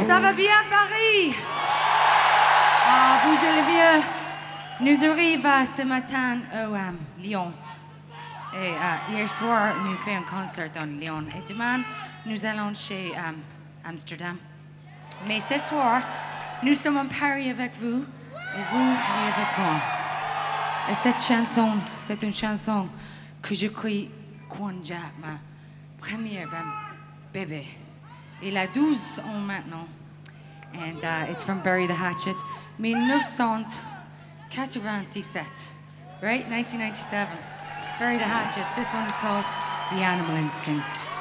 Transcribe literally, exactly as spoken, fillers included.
Ça va bien, Paris? Ah, vous allez bien? Nous arrivons ce matin au um, Lyon. Et uh, hier soir, nous faisons un concert dans Lyon. Et demain, nous allons chez um, Amsterdam. Mais ce soir, nous sommes en Paris avec vous, et vous et avec moi. Et cette chanson, c'est une chanson que j'écris quand j'ai ma première bébé. Il a douze ans maintenant. And uh, it's from Bury the Hatchet. nineteen ninety-seven. Right? nineteen ninety-seven. Bury the Hatchet. This one is called The Animal Instinct.